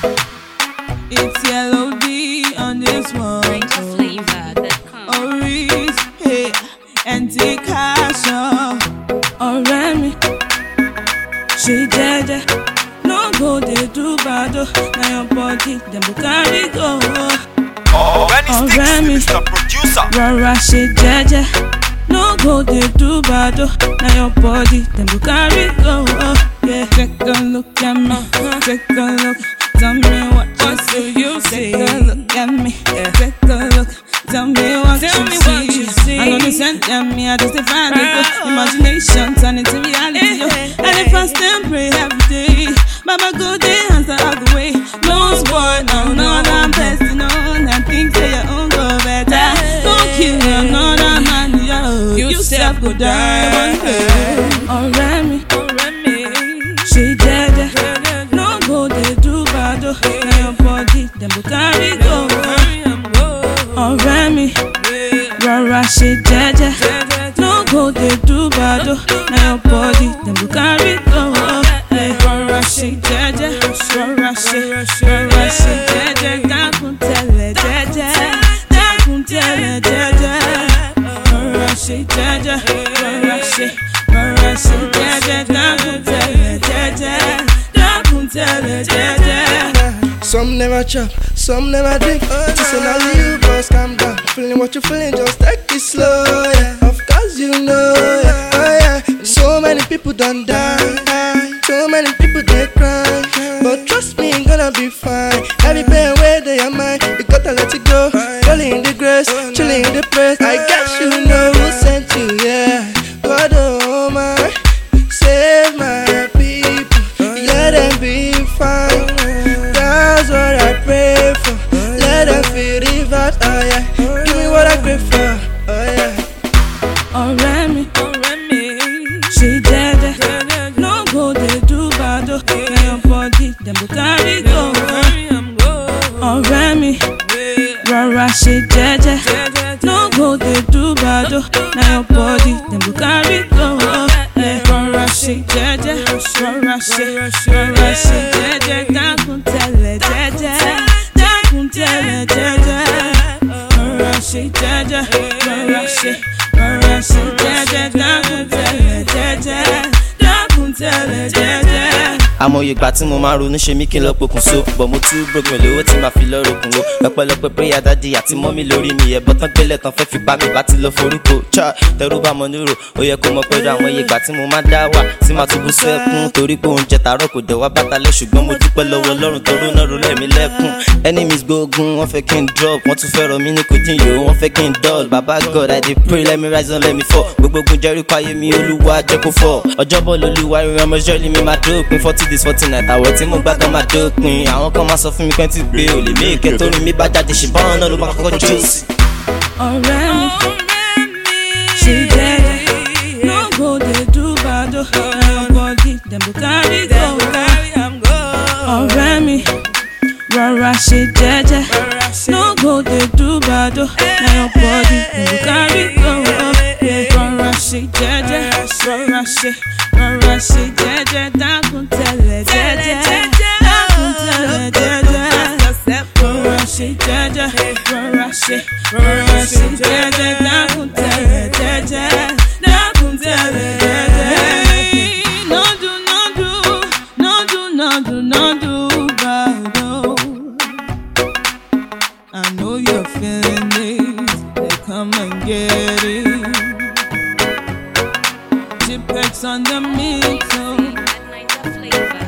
It's Yellow D on this one. Oris, hey, anti-casho. Ọ̀rẹ́ mi, ṣe jẹ́jẹ́. No go dey do bad, na your body dem go carry go. Ọ̀rẹ́ mi, rọra ṣe jẹ́jẹ́. No go dey do bad, na your body dem go carry go. Yeah, take a look at me, take a look. Tell me what you see. Take a look at me, take a look. Tell me what you see. I know you sent me, I just find it. Imagination turn into reality. And if I stand pray every day, Baba go there, answer all the way. No boy, no, I'm blessed, no. I think say your own go better. Don't kill another man, yo. You self go die one day. Ọ̀rẹ́ mi, ṣe jẹ́jẹ́. No go dey do bad, na your body dem go carry go. Ọ̀rẹ́ mi, rọra ṣe jẹ́jẹ́. No go dey do bad, na your body dem go carry go. Rọra ṣe jẹ́jẹ́, rọra ṣe jẹ́jẹ́. Dákun tẹ̀lé jẹ́jẹ́, dákun tẹ̀lé jẹ́jẹ́. Rọra ṣe jẹ́jẹ́, rọra ṣe jẹ́jẹ́. Dákun tẹ̀lé jẹ́jẹ́, dákun tẹ̀lé jẹ́jẹ́. Some never chop, some never drink. Just only you, boss, calm down. Feeling what you're feeling, just take it slow, yeah. Of course you know, yeah. Oh yeah. So many people done die, so many people they cry, but trust me, it's gonna be fine. Every pain where they are mine, you gotta let it go. Rolling in the grass, chilling in the press. I guess you know who sent you, yeah. God, oh my, save my people, let them be fine. That's what I pray for. Let them feel the vibe, oh yeah. Give me what I crave for, oh yeah. Ọ̀rẹ́ mi, ṣe jẹ́jẹ́. No go dey do bad, na your body dem go carry go. Ọ̀rẹ́ mi, rọra ṣe jẹ́jẹ́. No go dey do bad, na your body dem go carry go. Rọra ṣe jẹ́jẹ́, rọra ṣe jẹ́jẹ́. Dákun tẹ̀lé jẹ́jẹ́, dákun tẹ̀lé jẹ́jẹ́. Rọra ṣe jẹ́jẹ́, rọra ṣe jẹ́jẹ́. Dákun tẹ̀lé jẹ́jẹ́, dákun tẹ̀lé jẹ́jẹ́. Àmọye ìgbà tí mo máa ronú ṣe mí kí n lọ pokùnso, but mo tún brogun lówó tí màá fi lọ rokùn o. Ọpẹ́lọpẹ́ prayer daddy àti mọ́mí lórí mi, ẹ̀bọ tán gbélé tán fẹ́ fi bá mi bá ti lọ forúkọ. Tẹrú bá mọ nírò, ó yẹ kó mọ pẹ̀lú àwọn iye ìgbà tí mo máa dá wà tí màá tún bú sẹ́kún, torí pé oúnjẹ tààrọ̀ kò dẹ̀ wá bàtàlẹ̀, ṣùgbọ́n mo dúpẹ́ lọ́wọ́ Ọlọ́run tó ró náà rólẹ̀ mi lẹ́kùn. Enemies gbógun, wọ́n fẹ́ kí n drop, wọ́n tún fẹ́ rọ mí ní kòdín yòó, wọ́n fẹ́ kí n dull. Baba God, I dey pray, let me rise and let me fall. Gbogbo ogun Jericho ayé mi, Olúwa jẹ́ kó fọ́. Ọjọ́bọ̀ lolúwa ìrìn ọmọ Israẹli mi máa dópin, 40 days 40 nights àwẹ̀ tí mo gbàgbọ́ máa dópin. Àwọn kan máa sọ fún mi pé tí gbé olè mí ìkẹ́ torí mi bá jáde ṣùgbọ́n náà ló máa kọ́kọ́ jó sí. Ọ̀rẹ́ mi, ṣe jẹ́jẹ́. No go dey do bad, na your body dem go carry go. Ọ̀rẹ́ mi, rọra ṣe jẹ́jẹ́. No go dey do bad, na your body dem go carry go. Rọra ṣe jẹ́jẹ́, rọra ṣe jẹ́jẹ́. Dákun tẹ̀lé jẹ́jẹ́, dákun tẹ̀lé jẹ́jẹ́. Rọra ṣe jẹ́jẹ́, rọra ṣe jẹ́jẹ́. Dákun tẹ̀lé jẹ́jẹ́, dákun tẹ̀lé jẹ́jẹ́. No do bad, oh. I know you're feeling this, they come and get it. Tipex on the mix, oh.